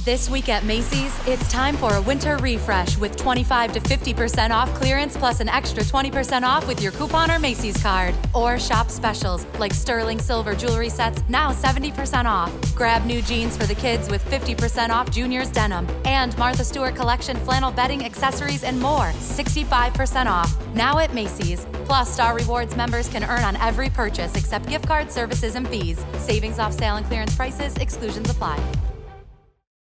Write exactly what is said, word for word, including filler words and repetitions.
This week at Macy's, it's time for a winter refresh with twenty-five to fifty percent off clearance plus an extra twenty percent off with your coupon or Macy's card. Or shop specials like sterling silver jewelry sets, now seventy percent off. Grab new jeans for the kids with fifty percent off Junior's denim. And Martha Stewart Collection flannel bedding, accessories, and more, sixty-five percent off. Now at Macy's. Plus, Star Rewards members can earn on every purchase except gift card services and fees. Savings off sale and clearance prices, exclusions apply.